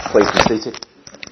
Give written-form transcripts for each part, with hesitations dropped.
Please be seated.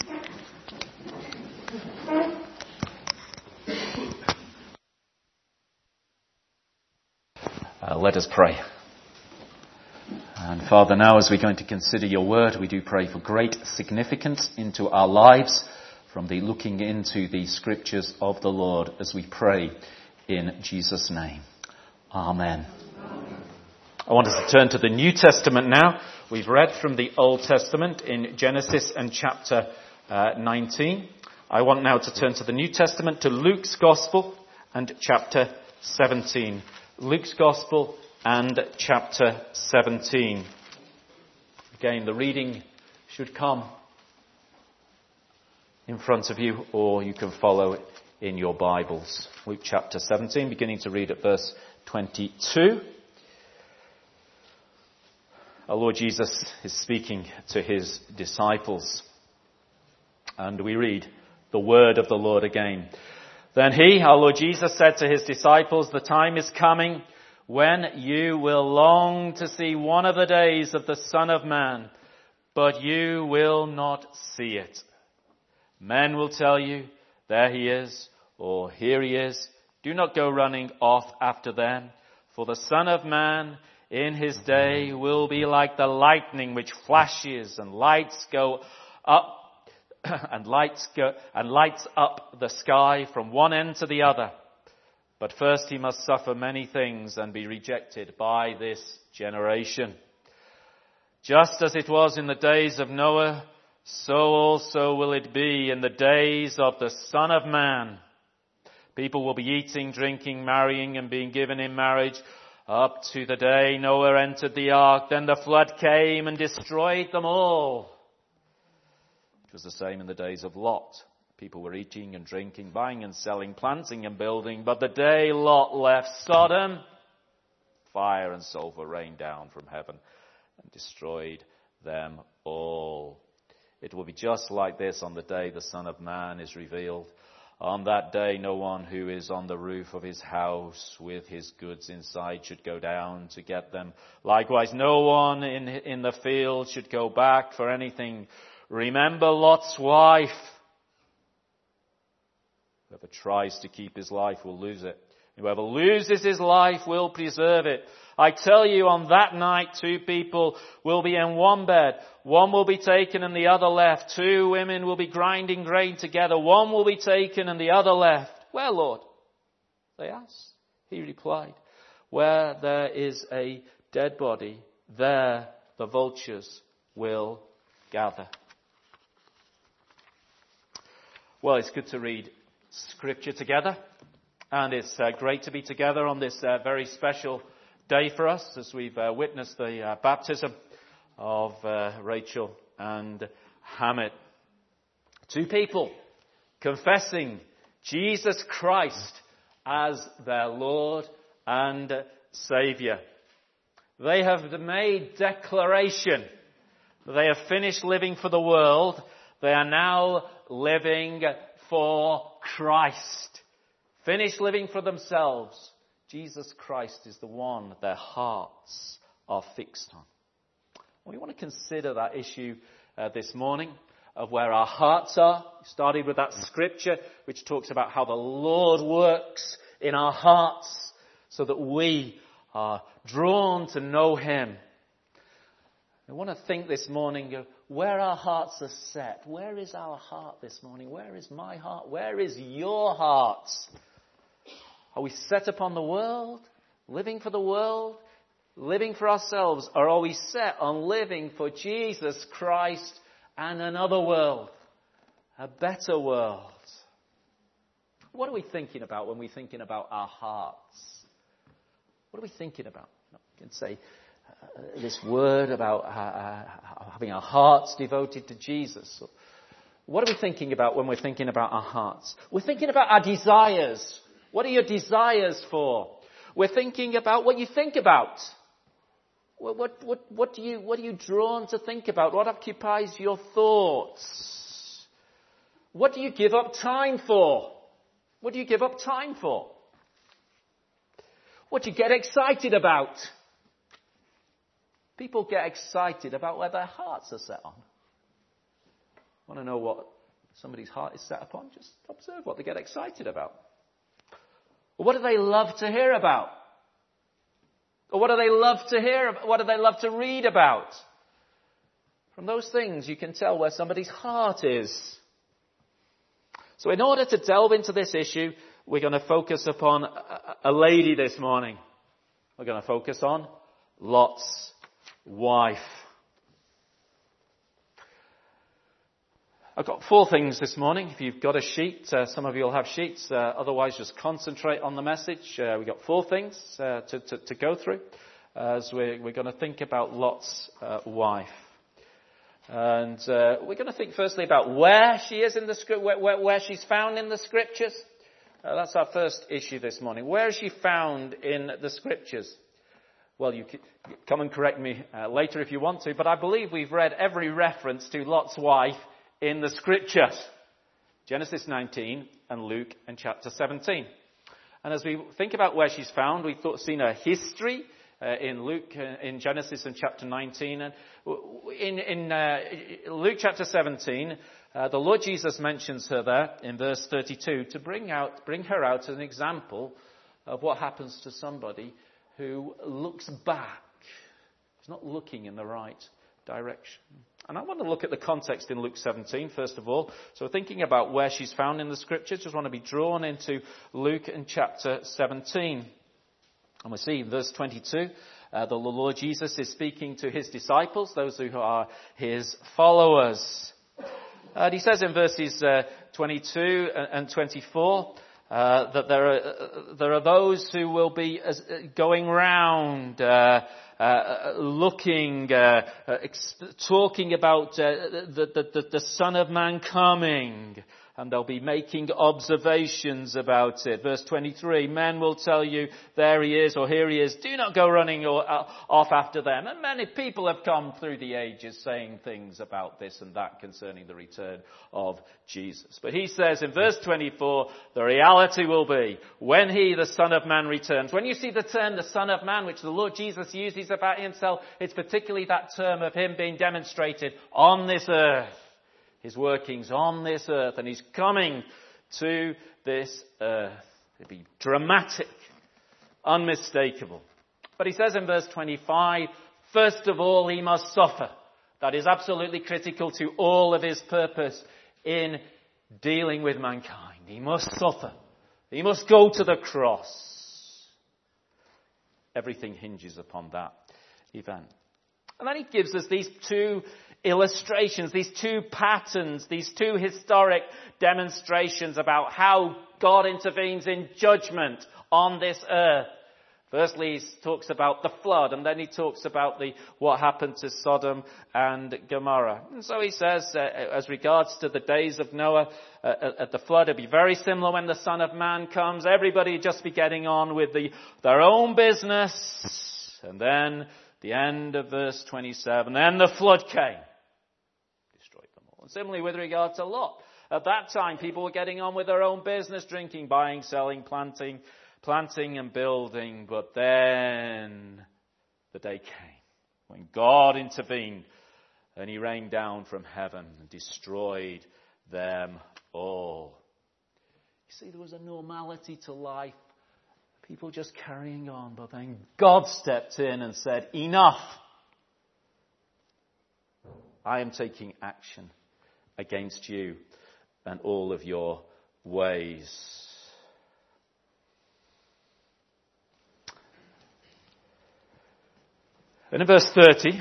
Let us pray. And Father, now as we're going to consider your word, we do pray for great significance into our lives from the looking into the scriptures of the Lord as we pray in Jesus' name. Amen. I want us to turn to the New Testament now. We've read from the Old Testament in Genesis and chapter 19. I want now to turn to the New Testament, to Luke's Gospel and chapter 17. Luke's Gospel and chapter 17. Again, the reading should come in front of you, or you can follow it in your Bibles. Luke chapter 17, beginning to read at verse 22. Our Lord Jesus is speaking to his disciples. And we read the word of the Lord again. Then he, our Lord Jesus, said to his disciples, "The time is coming when you will long to see one of the days of the Son of Man, but you will not see it. Men will tell you, 'There he is,' or 'Here he is.' Do not go running off after them, for the Son of Man in his day will be like the lightning which flashes and lights go up and lights up the sky from one end to the other. But first he must suffer many things and be rejected by this generation. Just as it was in the days of Noah, so also will it be in the days of the Son of Man. People will be eating, drinking, marrying, and being given in marriage up to the day Noah entered the ark. Then the flood came and destroyed them all. It was the same in the days of Lot. People were eating and drinking, buying and selling, planting and building. But the day Lot left Sodom, fire and sulfur rained down from heaven and destroyed them all. It will be just like this on the day the Son of Man is revealed. On that day, no one who is on the roof of his house with his goods inside should go down to get them. Likewise, no one in the field should go back for anything. Remember Lot's wife. Whoever tries to keep his life will lose it. Whoever loses his life will preserve it. I tell you, on that night, 2 people will be in one bed. One will be taken and the other left. 2 women will be grinding grain together. One will be taken and the other left. Where, Lord? They asked. He replied, where there is a dead body, there the vultures will gather. Well, it's good to read Scripture together. And it's great to be together on this very special day for us as we've witnessed the baptism of Rachel and Hamid. 2 people confessing Jesus Christ as their Lord and Saviour. They have made declaration that they have finished living for the world. They are now living for Christ. Finished living for themselves. Jesus Christ is the one their hearts are fixed on. We want to consider that issue this morning of where our hearts are. We started with that scripture which talks about how the Lord works in our hearts so that we are drawn to know Him. I want to think this morning of where our hearts are set. Where is our heart this morning? Where is my heart? Where is your heart? Are we set upon the world, living for the world, living for ourselves? Or are we set on living for Jesus Christ and another world, a better world? What are we thinking about when we're thinking about our hearts? What are we thinking about? You can say this word about having our hearts devoted to Jesus. What are we thinking about when we're thinking about our hearts? We're thinking about our desires. What are your desires for? We're thinking about what you think about. What are you drawn to think about? What occupies your thoughts? What do you give up time for? What do you give up time for? What do you get excited about? People get excited about where their hearts are set on. Want to know what somebody's heart is set upon? Just observe what they get excited about. Or what do they love to hear about? Or what do they love to hear? What do they love to read about? From those things, you can tell where somebody's heart is. So in order to delve into this issue, we're going to focus upon a lady this morning. We're going to focus on Lot's wife. I've got 4 things this morning. If you've got a sheet, some of you will have sheets. Otherwise, just concentrate on the message. We've got 4 things to go through as we're going to think about Lot's wife. And we're going to think firstly about where she is in the script, where she's found in the scriptures. That's our first issue this morning. Where is she found in the scriptures? Well, you can come and correct me later if you want to, but I believe we've read every reference to Lot's wife in the scriptures. Genesis 19 and Luke and chapter 17. And as we think about where she's found, we've seen her history in Luke, in Genesis and chapter 19. And in Luke chapter 17, the Lord Jesus mentions her there in verse 32 to bring her out as an example of what happens to somebody who looks back. He's not looking in the right direction. And I want to look at the context in Luke 17, first of all. So thinking about where she's found in the scriptures, just want to be drawn into Luke in chapter 17. And we see in verse 22, the Lord Jesus is speaking to his disciples, those who are his followers. And he says in verses 22 and 24 that there are those who will be going round, looking, talking about the Son of Man coming. And they'll be making observations about it. Verse 23, men will tell you, there he is, or here he is. Do not go running off after them. And many people have come through the ages saying things about this and that concerning the return of Jesus. But he says in verse 24, the reality will be when he, the Son of Man, returns. When you see the term, the Son of Man, which the Lord Jesus uses about himself, it's particularly that term of him being demonstrated on this earth. His workings on this earth, and he's coming to this earth. It'll be dramatic, unmistakable. But he says in verse 25, first of all, he must suffer. That is absolutely critical to all of his purpose in dealing with mankind. He must suffer. He must go to the cross. Everything hinges upon that event. And then he gives us these 2 illustrations, these 2 patterns, these 2 historic demonstrations about how God intervenes in judgment on this earth. Firstly, he talks about the flood, and then he talks about what happened to Sodom and Gomorrah. And so he says, as regards to the days of Noah at the flood, it'll be very similar when the Son of Man comes. Everybody just be getting on with their own business. And then the end of verse 27, then the flood came. Destroyed them all. And similarly with regard to Lot. At that time, people were getting on with their own business, drinking, buying, selling, planting and building. But then the day came when God intervened and he rained down from heaven and destroyed them all. You see, there was a normality to life. People just carrying on, but then God stepped in and said, enough. I am taking action against you and all of your ways. And in verse 30,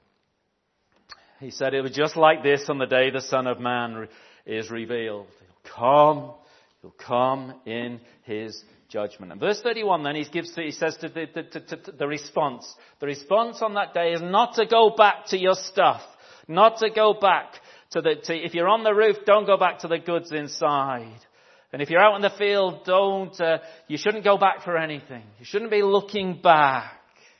he said, it was just like this on the day the Son of Man is revealed. He'll come in his judgment. And verse 31 then he says to the response. The response on that day is not to go back to your stuff. Not to go back if you're on the roof, don't go back to the goods inside. And if you're out in the field, you shouldn't go back for anything. You shouldn't be looking back.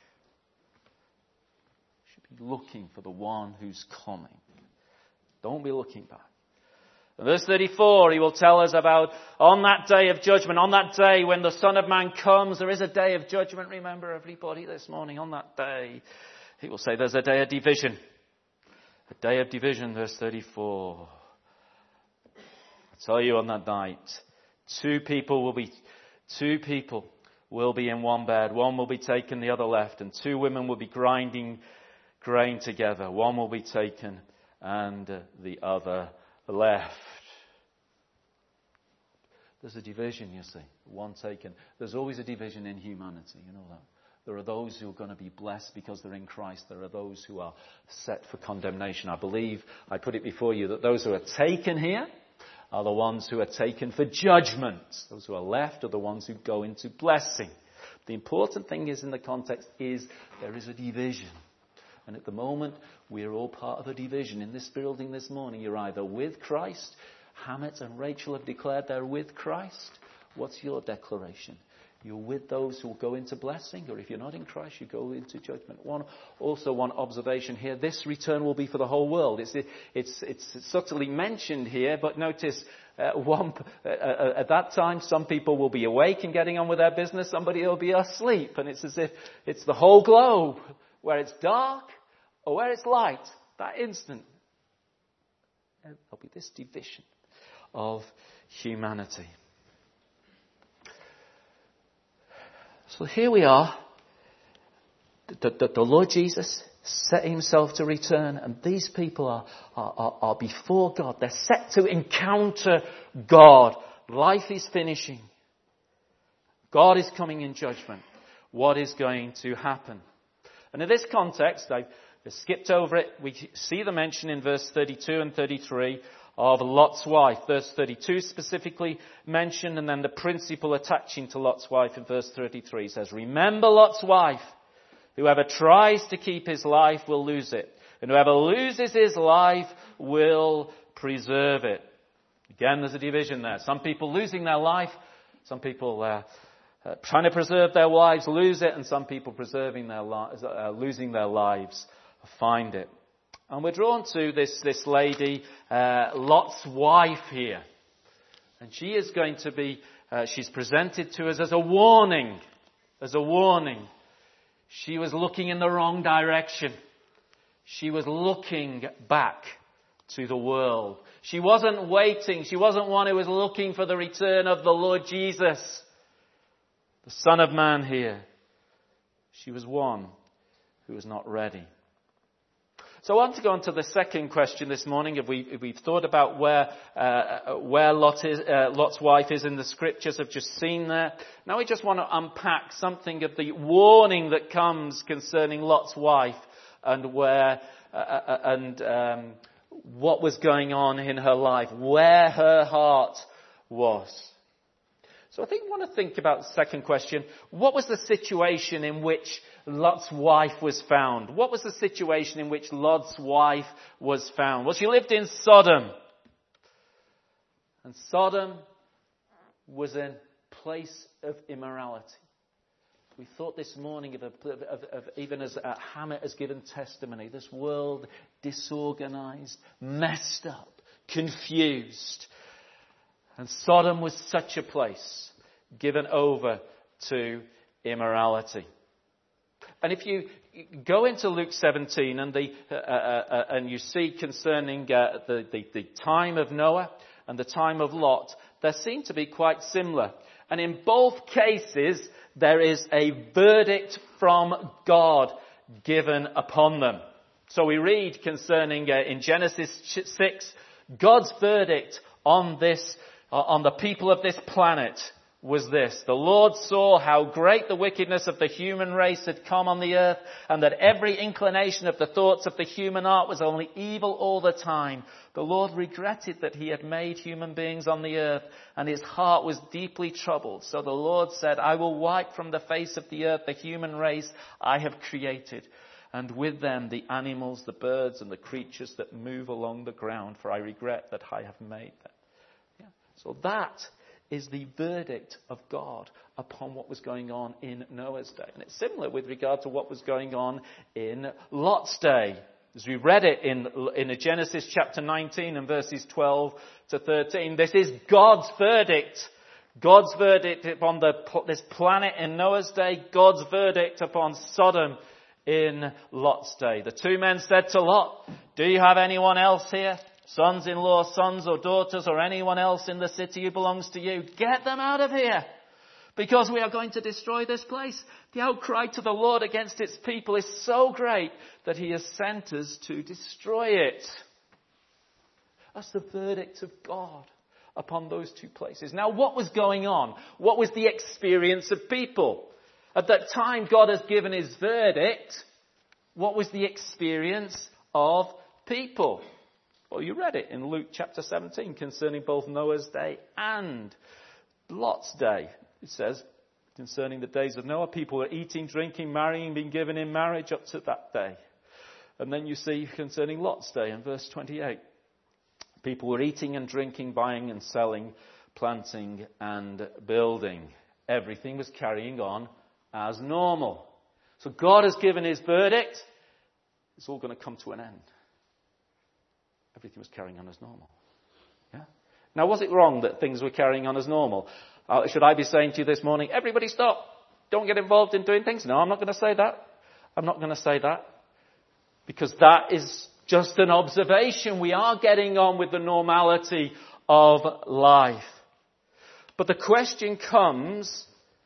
You should be looking for the one who's coming. Don't be looking back. In verse 34, he will tell us about on that day of judgment, on that day when the Son of Man comes, there is a day of judgment. Remember, everybody, this morning, on that day, he will say there's a day of division. A day of division, verse 34. tell you on that night, two people will be in one bed. One will be taken, the other left. And two women will be grinding grain together. One will be taken and the other left. There's a division, you see. One taken. There's always a division in humanity, you know that. There are those who are going to be blessed because they're in Christ. There are those who are set for condemnation. I believe, I put it before you, that those who are taken here are the ones who are taken for judgment. Those who are left are the ones who go into blessing. The important thing is in the context is there is a division. And at the moment, we're all part of a division. In this building this morning, you're either with Christ. Hamlet and Rachel have declared they're with Christ. What's your declaration? You're with those who will go into blessing, or if you're not in Christ, you go into judgment. One observation here, this return will be for the whole world. It's subtly mentioned here, but notice at that time some people will be awake and getting on with their business, somebody will be asleep, and it's as if it's the whole globe, where it's dark or where it's light, that instant. There'll be this division of humanity. So here we are. The Lord Jesus set himself to return, and these people are before God. They're set to encounter God. Life is finishing. God is coming in judgment. What is going to happen? And in this context, I've skipped over it. We see the mention in verse 32 and 33 of Lot's wife. Verse 32 specifically mentioned, and then the principle attaching to Lot's wife in verse 33 says, "Remember Lot's wife. Whoever tries to keep his life will lose it, and whoever loses his life will preserve it." Again, there's a division there. Some people losing their life, some people trying to preserve their lives lose it, and some people preserving their losing their lives find it. And we're drawn to this lady, Lot's wife here. And she is going to be, she's presented to us as a warning. As a warning. She was looking in the wrong direction. She was looking back to the world. She wasn't waiting. She wasn't one who was looking for the return of the Lord Jesus, the Son of Man here. She was one who was not ready. So I want to go on to the second question this morning. If we've thought about where Lot's wife is in the scriptures, I've just seen there. Now we just want to unpack something of the warning that comes concerning Lot's wife and what was going on in her life, where her heart was. So I think we want to think about the second question. What was the situation in which Lot's wife was found? What was the situation in which Lot's wife was found? Well, she lived in Sodom. And Sodom was a place of immorality. We thought this morning of even as Hammett has given testimony, this world disorganized, messed up, confused. And Sodom was such a place given over to immorality. And if you go into Luke 17 and you see concerning the time of Noah and the time of Lot, they seem to be quite similar. And in both cases, there is a verdict from God given upon them. So we read concerning in Genesis 6, God's verdict on the people of this planet was this: the Lord saw how great the wickedness of the human race had come on the earth, and that every inclination of the thoughts of the human heart was only evil all the time. The Lord regretted that he had made human beings on the earth, and his heart was deeply troubled. So the Lord said, I will wipe from the face of the earth the human race I have created, and with them the animals, the birds, and the creatures that move along the ground, for I regret that I have made them. Yeah. So that is the verdict of God upon what was going on in Noah's day. And it's similar with regard to what was going on in Lot's day. As we read it in Genesis chapter 19 and verses 12 to 13, this is God's verdict. God's verdict upon this planet in Noah's day, God's verdict upon Sodom in Lot's day. The two men said to Lot, do you have anyone else here? Sons-in-law, sons or daughters or anyone else in the city who belongs to you, get them out of here, because we are going to destroy this place. The outcry to the Lord against its people is so great that he has sent us to destroy it. That's the verdict of God upon those two places. Now, what was going on? What was the experience of people? At that time, God has given his verdict. What was the experience of people? Well, you read it in Luke chapter 17 concerning both Noah's day and Lot's day. It says, concerning the days of Noah, people were eating, drinking, marrying, being given in marriage up to that day. And then you see concerning Lot's day in verse 28. People were eating and drinking, buying and selling, planting and building. Everything was carrying on as normal. So God has given his verdict. It's all going to come to an end. Everything was carrying on as normal. Yeah? Now, was it wrong that things were carrying on as normal? Should I be saying to you this morning, everybody stop, don't get involved in doing things? No, I'm not going to say that. I'm not going to say that. Because that is just an observation. We are getting on with the normality of life. But the question comes,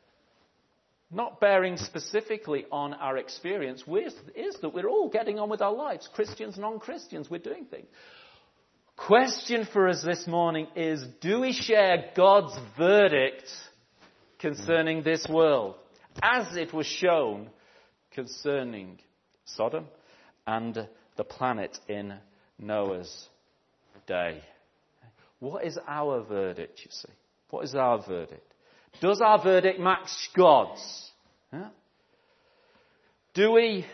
not bearing specifically on our experience, is that we're all getting on with our lives. Christians, non-Christians, we're doing things. Question for us this morning is, do we share God's verdict concerning this world, as it was shown concerning Sodom and the planet in Noah's day? What is our verdict, you see? What is our verdict? Does our verdict match God's? Yeah? Do we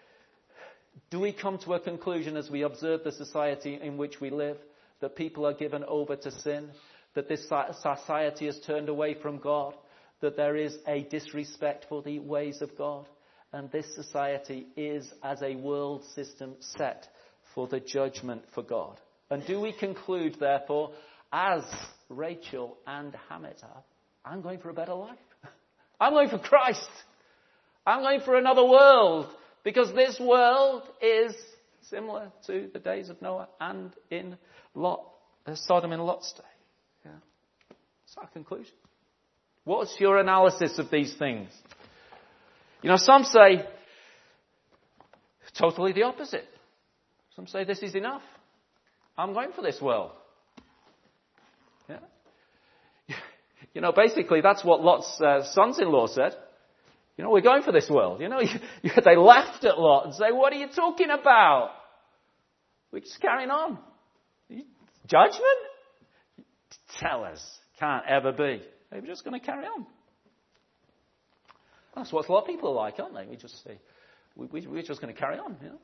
come to a conclusion as we observe the society in which we live, that people are given over to sin, that this society has turned away from God, that there is a disrespect for the ways of God, and this society is, as a world system, set for the judgment for God? And do we conclude, therefore, as Rachel and Hammett have, I'm going for a better life. I'm going for Christ. I'm going for another world. Because this world is similar to the days of Noah and in Sodom in Lot's day. Yeah. That's our conclusion. What's your analysis of these things? You know, some say totally the opposite. Some say this is enough. I'm going for this world. Yeah. You know, basically that's what Lot's sons-in-law said. You know, we're going for this world. You know, they laughed at Lot and say, what are you talking about? We're just carrying on. Judgment? Tell us. Can't ever be. We're just going to carry on. That's what a lot of people are like, aren't they? We just say, we're just going to carry on. You know?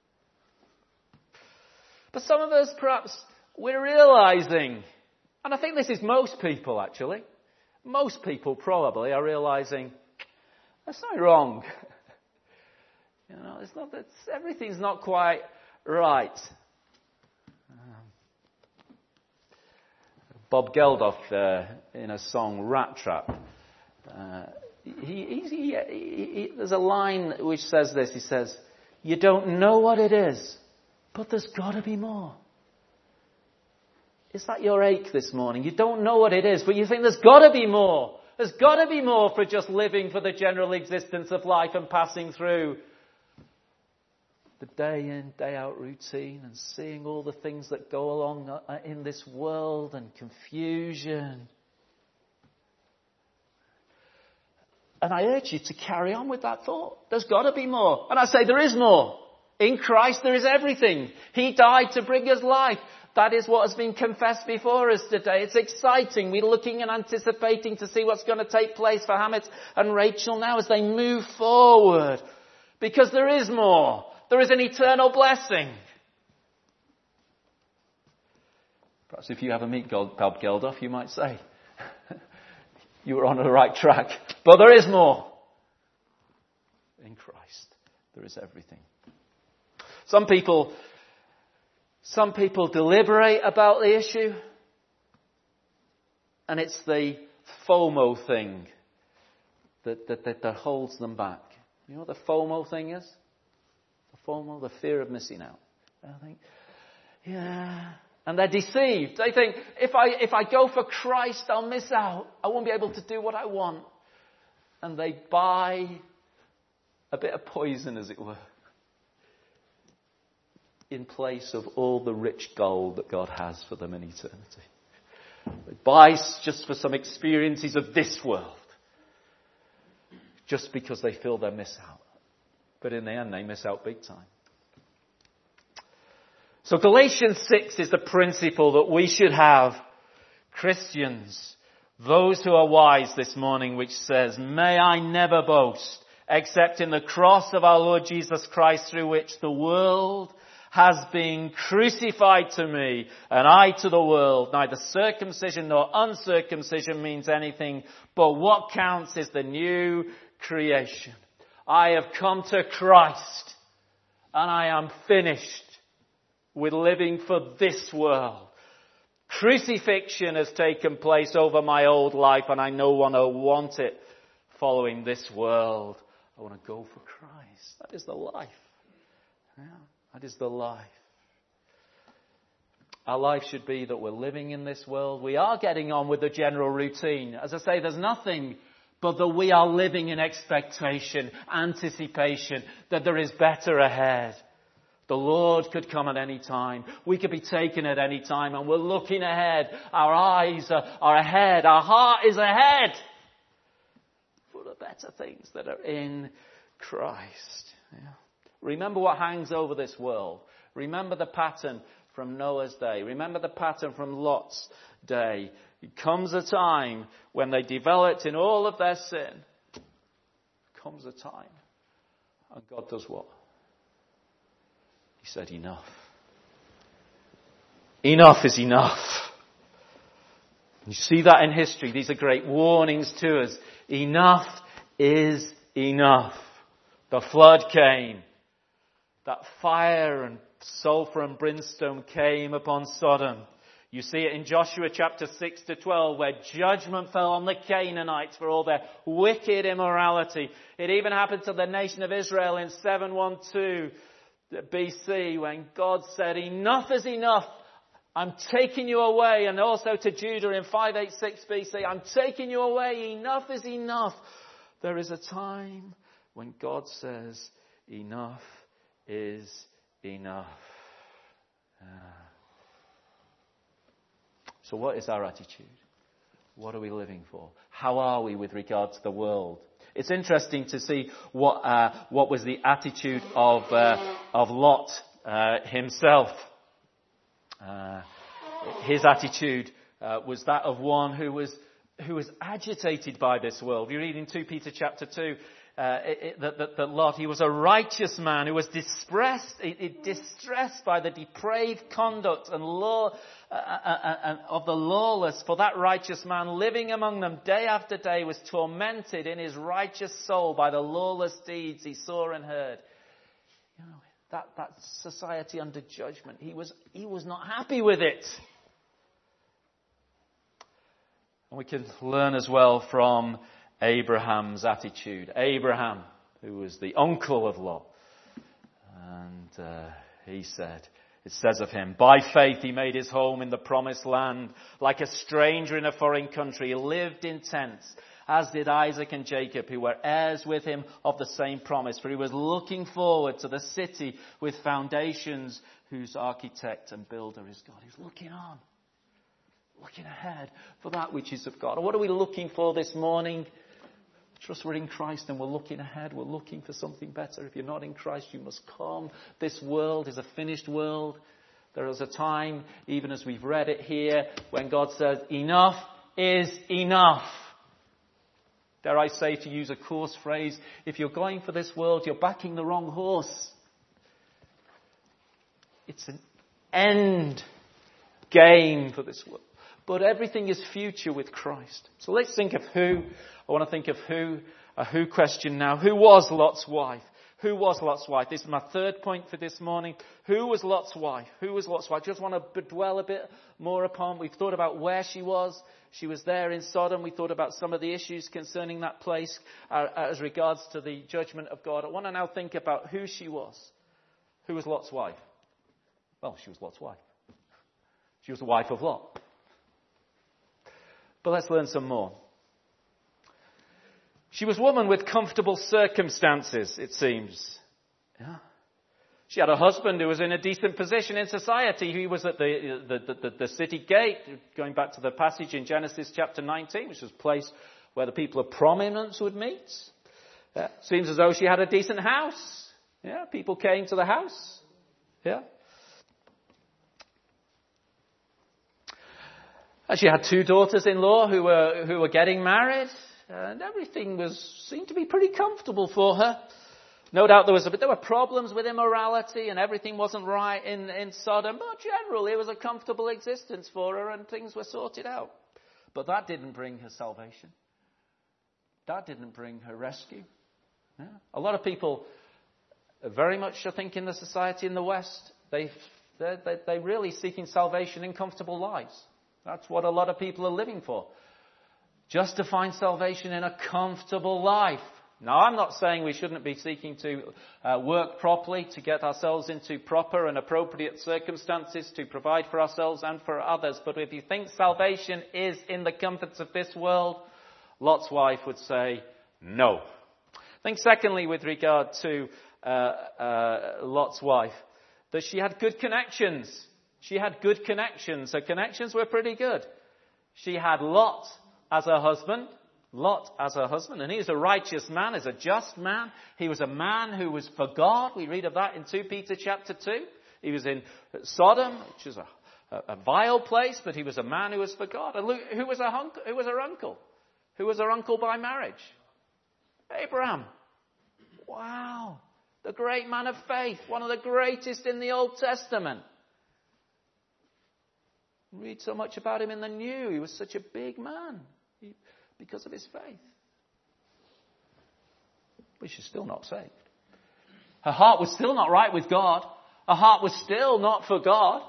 But some of us, perhaps, we're realizing, and I think this is most people actually, most people probably are realizing, there's something wrong. You know, everything's not quite right. Bob Geldof, in a song Rat Trap, there's a line which says this. He says, "You don't know what it is, but there's got to be more." Is that your ache this morning? You don't know what it is, but you think there's got to be more. There's got to be more for just living for the general existence of life and passing through the day in, day out routine and seeing all the things that go along in this world and confusion. And I urge you to carry on with that thought. There's got to be more. And I say there is more. In Christ there is everything. He died to bring us life. That is what has been confessed before us today. It's exciting. We're looking and anticipating to see what's going to take place for Hammett and Rachel now as they move forward. Because there is more. There is an eternal blessing. Perhaps if you ever meet Bob Geldof, you might say, you were on the right track. But there is more. In Christ, there is everything. Some people deliberate about the issue, and it's the FOMO thing that holds them back. You know what the FOMO thing is? The FOMO, the fear of missing out. I think, And they're deceived. They think, if I go for Christ, I'll miss out. I won't be able to do what I want. And they buy a bit of poison, as it were, in place of all the rich gold that God has for them in eternity. They buy just for some experiences of this world, just because they feel they'll miss out. But in the end, they miss out big time. So Galatians 6 is the principle that we should have, Christians, those who are wise this morning, which says, may I never boast except in the cross of our Lord Jesus Christ, through which the world has been crucified to me and I to the world. Neither circumcision nor uncircumcision means anything, but what counts is the new creation. I have come to Christ and I am finished with living for this world. Crucifixion has taken place over my old life and I no longer want it following this world. I want to go for Christ. That is the life. Yeah, that is the life. Our life should be that we're living in this world. We are getting on with the general routine. As I say, there's nothing but that we are living in expectation, anticipation, that there is better ahead. The Lord could come at any time. We could be taken at any time, and we're looking ahead. Our eyes are ahead. Our heart is ahead for the better things that are in Christ. Yeah. Remember what hangs over this world. Remember the pattern from Noah's day. Remember the pattern from Lot's day. It comes a time when they developed in all of their sin. Comes a time. And God does what? He said, enough. Enough is enough. You see that in history. These are great warnings to us. Enough is enough. The flood came. That fire and sulfur and brimstone came upon Sodom. You see it in Joshua chapter 6 to 12, where judgment fell on the Canaanites for all their wicked immorality. It even happened to the nation of Israel in 712 BC, when God said, enough is enough. I'm taking you away. And also to Judah in 586 BC, I'm taking you away. Enough is enough. There is a time when God says, enough is enough. So what is our attitude? What are we living for? How are we with regard to the world? It's interesting to see what was the attitude of Lot himself. His attitude was that of one who was agitated by this world. You read in 2 Peter chapter 2 that Lot, he was a righteous man who was distressed by the depraved conduct and law of the lawless. For that righteous man living among them day after day was tormented in his righteous soul by the lawless deeds he saw and heard. You know, that society under judgment, he was not happy with it. And we can learn as well from Abraham's attitude. Abraham, who was the uncle of Lot. And he said, it says of him, by faith he made his home in the promised land. Like a stranger in a foreign country, he lived in tents, as did Isaac and Jacob, who were heirs with him of the same promise. For he was looking forward to the city with foundations, whose architect and builder is God. He's looking on, looking ahead for that which is of God. And what are we looking for this morning? Trust we're in Christ and we're looking ahead. We're looking for something better. If you're not in Christ, you must come. This world is a finished world. There is a time, even as we've read it here, when God says, enough is enough. Dare I say, to use a coarse phrase, if you're going for this world, you're backing the wrong horse. It's an end game for this world. But everything is future with Christ. So let's think of who. I want to think of who. A who question now. Who was Lot's wife? Who was Lot's wife? This is my third point for this morning. Who was Lot's wife? Who was Lot's wife? Just want to dwell a bit more upon. We've thought about where she was. She was there in Sodom. We thought about some of the issues concerning that place as regards to the judgment of God. I want to now think about who she was. Who was Lot's wife? Well, she was Lot's wife. She was the wife of Lot. But let's learn some more. She was a woman with comfortable circumstances, it seems. Yeah. She had a husband who was in a decent position in society. He was at the city gate, going back to the passage in Genesis chapter 19, which was a place where the people of prominence would meet. Seems as though she had a decent house. Yeah, people came to the house. Yeah. And she had 2 daughters-in-law who were getting married, and everything seemed to be pretty comfortable for her. No doubt there were problems with immorality and everything wasn't right in Sodom, but generally it was a comfortable existence for her and things were sorted out. But that didn't bring her salvation. That didn't bring her rescue. Yeah. A lot of people very much, I think, in the society in the West, they're really seeking salvation in comfortable lives. That's what a lot of people are living for. Just to find salvation in a comfortable life. Now, I'm not saying we shouldn't be seeking to work properly to get ourselves into proper and appropriate circumstances to provide for ourselves and for others. But if you think salvation is in the comforts of this world, Lot's wife would say no. I think secondly, with regard to Lot's wife, that she had good connections. She had good connections. Her connections were pretty good. She had Lot as her husband. Lot as her husband, and he was a righteous man, is a just man. He was a man who was for God. We read of that in 2 Peter chapter 2. He was in Sodom, which is a vile place, but he was a man who was for God. And who was her uncle? Who was her uncle by marriage? Abraham. Wow. The great man of faith. One of the greatest in the Old Testament. We read so much about him in the New. He was such a big man. Because of his faith. But she's still not saved. Her heart was still not right with God. Her heart was still not for God.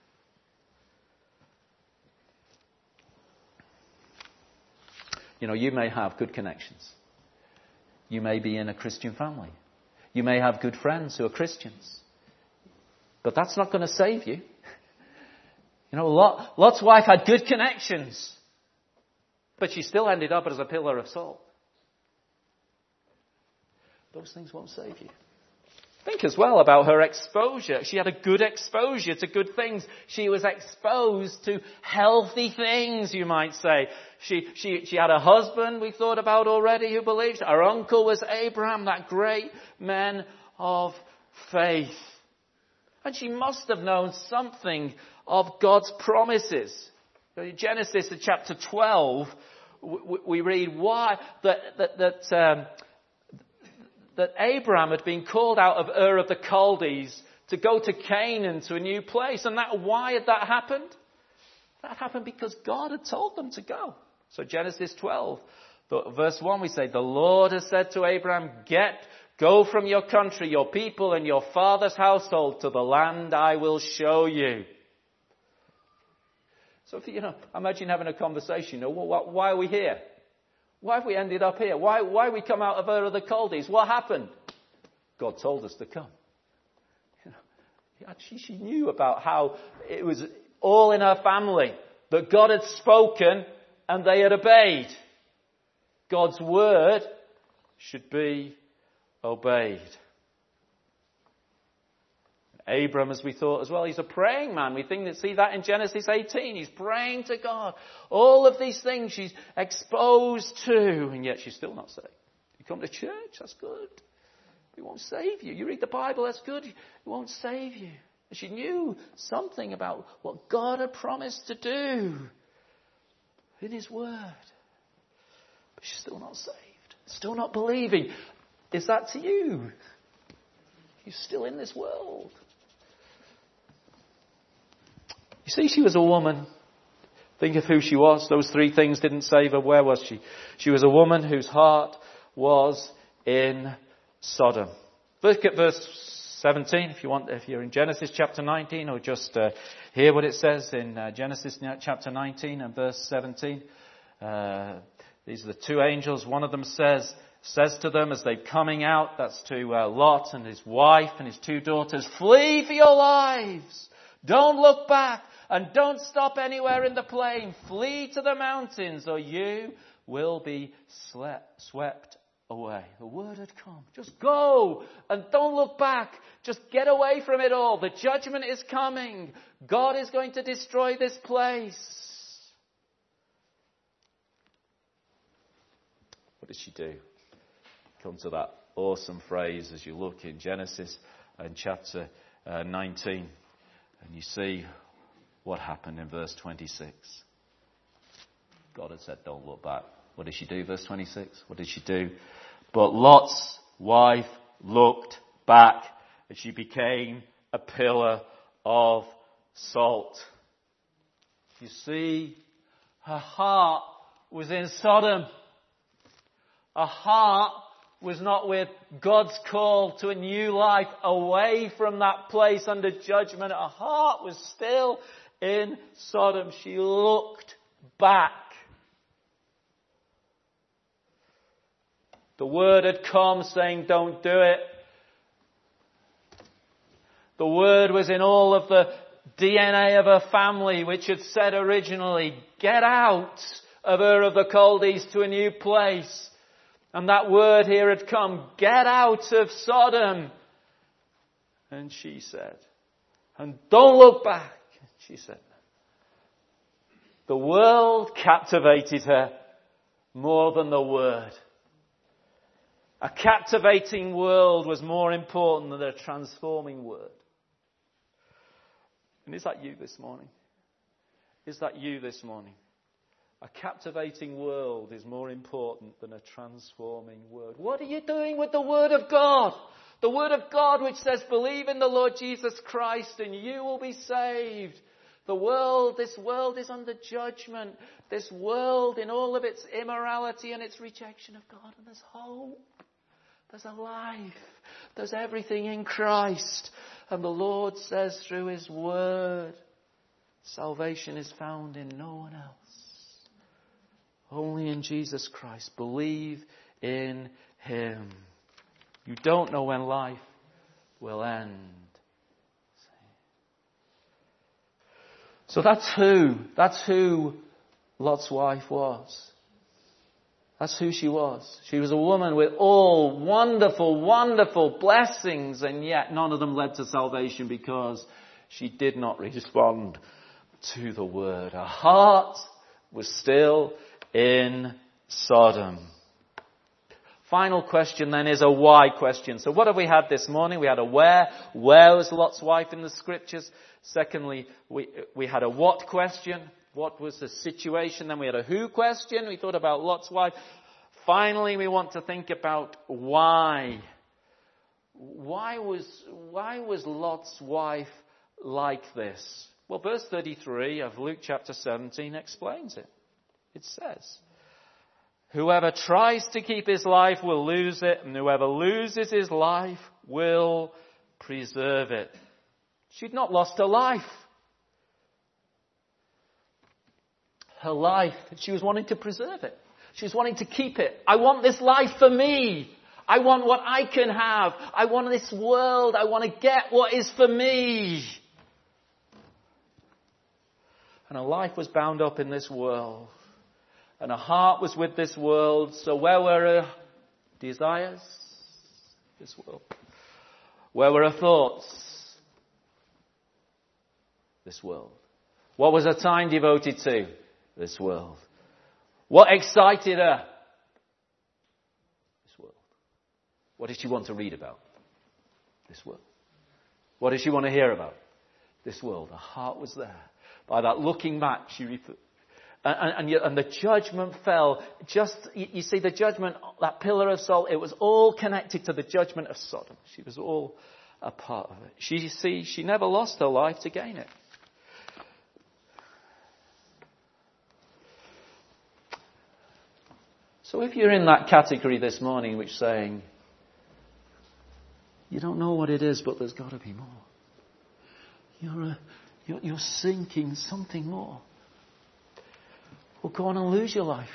You know, you may have good connections. You may be in a Christian family. You may have good friends who are Christians. But that's not going to save you. You know, Lot's wife had good connections. But she still ended up as a pillar of salt. Those things won't save you. Think as well about her exposure. She had a good exposure to good things. She was exposed to healthy things, you might say. She had a husband we thought about already who believed. Her uncle was Abraham, that great man of faith. And she must have known something of God's promises. In Genesis chapter 12, we read why that Abraham had been called out of Ur of the Chaldees to go to Canaan, to a new place. And why had that happened? That happened because God had told them to go. So Genesis 12, verse 1, we say, the Lord has said to Abraham, go from your country, your people, and your father's household to the land I will show you. So, imagine having a conversation. Why are we here? Why have we ended up here? Why we come out of Ur of the Chaldees? What happened? God told us to come. She knew about how it was all in her family. That God had spoken and they had obeyed. God's word should be obeyed. Abram, as we thought as well, he's a praying man. We see that in Genesis 18. He's praying to God. All of these things she's exposed to, and yet she's still not saved. You come to church, that's good. It won't save you. You read the Bible, that's good. It won't save you. She knew something about what God had promised to do in His Word. But she's still not saved. Still not believing. Is that to you? You're still in this world. You see, she was a woman. Think of who she was. Those three things didn't save her. Where was she? She was a woman whose heart was in Sodom. Look at verse 17 if you're in Genesis chapter 19, or just hear what it says in Genesis chapter 19 and verse 17. These are the two angels. One of them says to them as they're coming out, that's to Lot and his wife and his two daughters, flee for your lives. Don't look back. And don't stop anywhere in the plain. Flee to the mountains or you will be swept away. The word had come. Just go and don't look back. Just get away from it all. The judgment is coming. God is going to destroy this place. What did she do? Come to that awesome phrase as you look in Genesis and chapter 19 and you see what happened in verse 26. God had said, don't look back. What did she do? Verse 26. What did she do? But Lot's wife looked back and she became a pillar of salt. You see, her heart was in Sodom. Her heart was not with God's call to a new life away from that place under judgment. Her heart was still in Sodom. She looked back. The word had come saying, don't do it. The word was in all of the DNA of her family, which had said originally, get out of Ur of the Chaldees to a new place. And that word here had come, get out of Sodom. And she said, and don't look back. She said, the world captivated her more than the word. A captivating world was more important than a transforming word. And is that you this morning? Is that you this morning? A captivating world is more important than a transforming word. What are you doing with the Word of God? The Word of God which says, believe in the Lord Jesus Christ and you will be saved. This world is under judgment. This world in all of its immorality and its rejection of God. And there's hope. There's a life. There's everything in Christ. And the Lord says through His Word, salvation is found in no one else. Only in Jesus Christ. Believe in Him. You don't know when life will end. So that's who Lot's wife was. That's who she was. She was a woman with all wonderful, wonderful blessings, and yet none of them led to salvation because she did not respond to the word. Her heart was still in Sodom. Final question then is a why question. So what have we had this morning? We had a where. Where was Lot's wife in the scriptures? Secondly, we had a what question. What was the situation? Then we had a who question. We thought about Lot's wife. Finally, we want to think about why. Why was Lot's wife like this? Well, verse 33 of Luke chapter 17 explains it. It says, whoever tries to keep his life will lose it, and whoever loses his life will preserve it. She'd not lost her life. Her life, she was wanting to preserve it. She was wanting to keep it. I want this life for me. I want what I can have. I want this world. I want to get what is for me. And her life was bound up in this world. And her heart was with this world. So where were her desires? This world. Where were her thoughts? This world. What was her time devoted to? This world. What excited her? This world. What did she want to read about? This world. What did she want to hear about? This world. Her heart was there. By that looking back, and the judgment fell. You see, the judgment, that pillar of salt, it was all connected to the judgment of Sodom. She was all a part of it. She never lost her life to gain it. So if you're in that category this morning which saying, you don't know what it is, but there's got to be more. You're seeking something more. Well, go on and lose your life.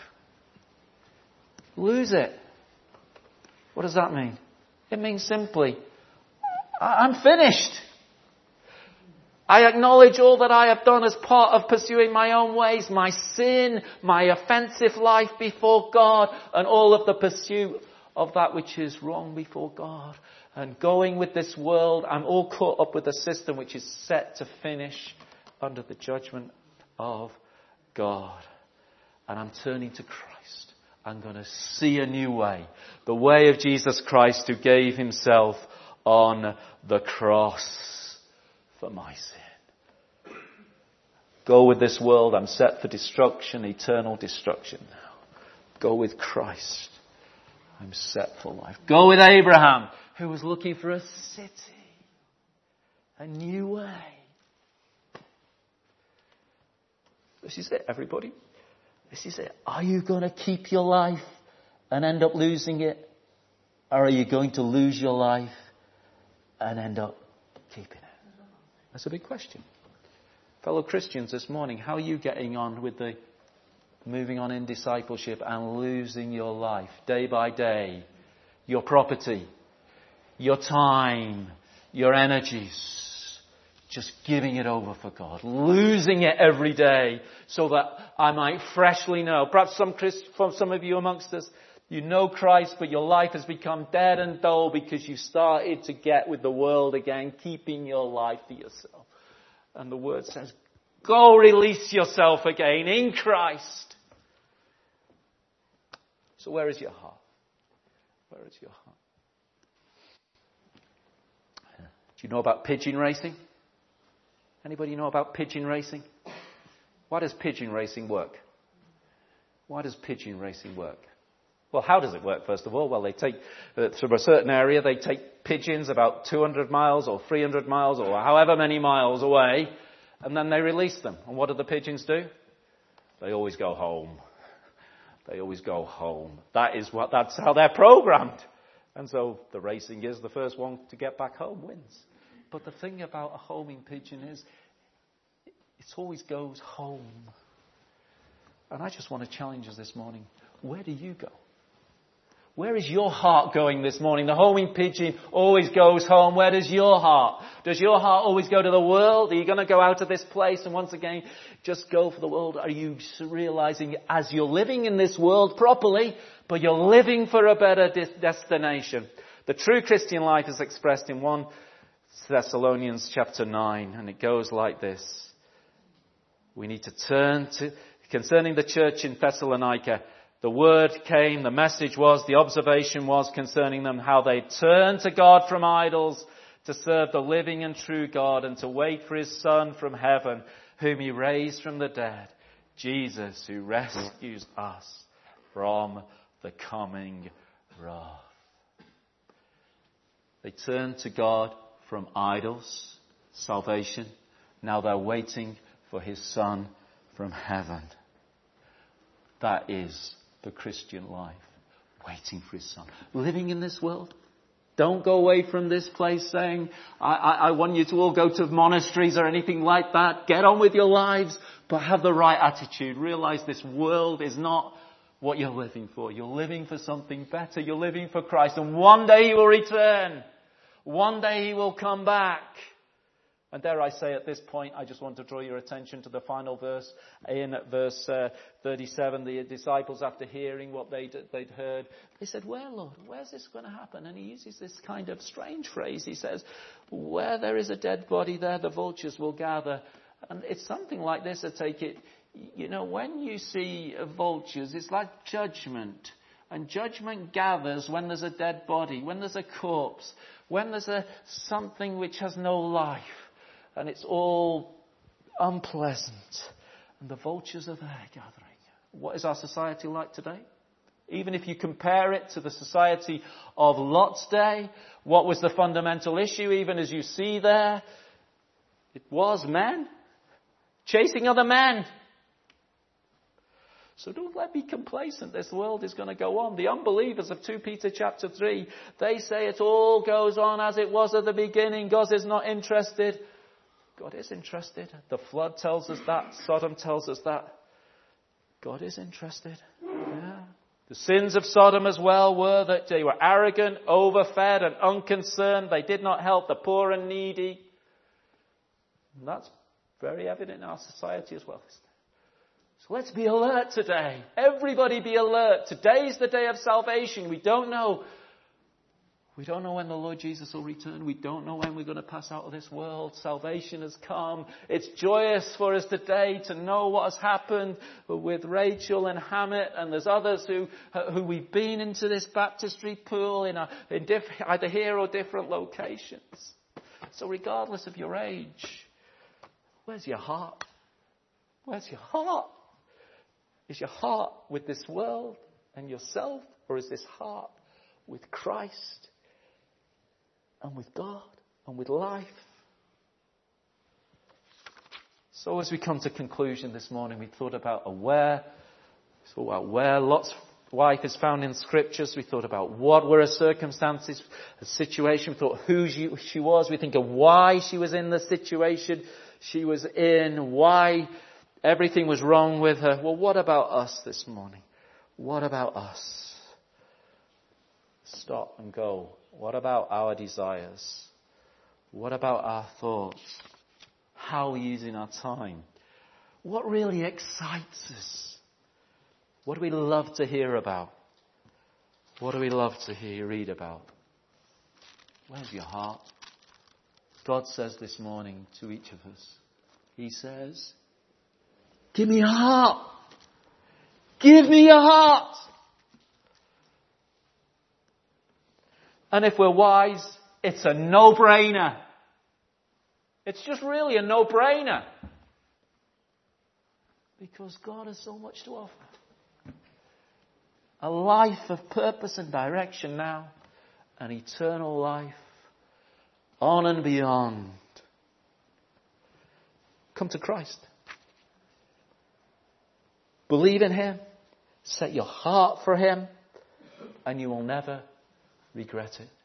Lose it. What does that mean? It means simply, I'm finished. I acknowledge all that I have done as part of pursuing my own ways, my sin, my offensive life before God, and all of the pursuit of that which is wrong before God. And going with this world, I'm all caught up with a system which is set to finish under the judgment of God. And I'm turning to Christ. I'm going to see a new way. The way of Jesus Christ who gave himself on the cross for my sin. Go with this world. I'm set for destruction, eternal destruction now. Go with Christ. I'm set for life. Go with Abraham, who was looking for a city, a new way. This is it, everybody. This is it. Are you going to keep your life and end up losing it? Or are you going to lose your life and end up keeping it? That's a big question. Fellow Christians, this morning, how are you getting on with the moving on in discipleship and losing your life day by day? Your property, your time, your energies. Just giving it over for God. Losing it every day so that I might freshly know. Perhaps some of you amongst us, you know Christ, but your life has become dead and dull because you started to get with the world again, keeping your life for yourself. And the word says, go release yourself again in Christ. So where is your heart? Where is your heart? Do you know about pigeon racing? Anybody know about pigeon racing? Why does pigeon racing work? Why does pigeon racing work? Well, how does it work, first of all? Well, they take, from a certain area, they take pigeons about 200 miles or 300 miles or however many miles away, and then they release them. And what do the pigeons do? They always go home. They always go home. That's how they're programmed. And so the racing is the first one to get back home wins. But the thing about a homing pigeon is it always goes home. And I just want to challenge us this morning. Where do you go? Where is your heart going this morning? The homing pigeon always goes home. Where does your heart? Does your heart always go to the world? Are you going to go out of this place and once again just go for the world? Are you realizing as you're living in this world properly, but you're living for a better destination? The true Christian life is expressed in 1 Thessalonians chapter 9, and it goes like this. We need to turn to, concerning the church in Thessalonica, the word came, the message was, the observation was concerning them, how they turned to God from idols to serve the living and true God and to wait for his Son from heaven, whom he raised from the dead, Jesus, who rescues us from the coming wrath. They turned to God from idols, salvation. Now they're waiting for his Son from heaven. That is the Christian life. Waiting for his Son. Living in this world. Don't go away from this place saying, I want you to all go to monasteries or anything like that. Get on with your lives, but have the right attitude. Realize this world is not what you're living for. You're living for something better. You're living for Christ. And one day he will return. One day he will come back. And dare I say at this point, I just want to draw your attention to the final verse. In verse 37, the disciples, after hearing what they'd heard, they said, "Where, Lord? Where's this going to happen?" And he uses this kind of strange phrase. He says, "Where there is a dead body, there the vultures will gather." And it's something like this, I take it. You know, when you see vultures, it's like judgment. And judgment gathers when there's a dead body, when there's a corpse, when there's something which has no life. And it's all unpleasant. And the vultures are there gathering. What is our society like today? Even if you compare it to the society of Lot's day, what was the fundamental issue, even as you see there? It was men chasing other men. So don't let me be complacent. This world is going to go on. The unbelievers of 2 Peter chapter 3, they say it all goes on as it was at the beginning. God is not interested. God is interested. The flood tells us that. Sodom tells us that. God is interested. Yeah. The sins of Sodom as well were that they were arrogant, overfed and unconcerned. They did not help the poor and needy. And that's very evident in our society as well. So let's be alert today. Everybody be alert. Today's the day of salvation. We don't know. We don't know when the Lord Jesus will return. We don't know when we're going to pass out of this world. Salvation has come. It's joyous for us today to know what has happened with Rachel and Hammett, and there's others who we've been into this baptistry pool in either here or different locations. So regardless of your age, where's your heart? Where's your heart? Is your heart with this world and yourself, or is this heart with Christ and with God and with life? So as we come to conclusion this morning, we thought about where Lot's wife is found in Scriptures. We thought about what were her circumstances, the situation. We thought who she was. We think of why she was in the situation she was in, why everything was wrong with her. Well, what about us this morning? What about us? Stop and go. What about our desires? What about our thoughts? How are we using our time? What really excites us? What do we love to hear about? What do we love to read about? Where's your heart? God says this morning to each of us, He says, give me your heart. Give me your heart. And if we're wise, it's a no-brainer. It's just really a no-brainer. Because God has so much to offer. A life of purpose and direction now. An eternal life on and beyond. Come to Christ. Believe in Him. Set your heart for Him. And you will never regret it.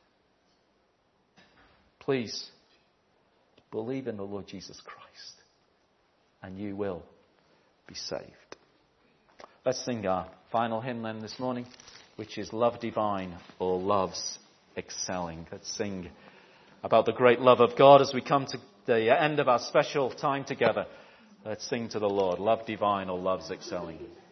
Please believe in the Lord Jesus Christ. And you will be saved. Let's sing our final hymn then this morning, which is Love Divine, or Love's Excelling. Let's sing about the great love of God as we come to the end of our special time together. Let's sing to the Lord, Love Divine, or Love's Excelling.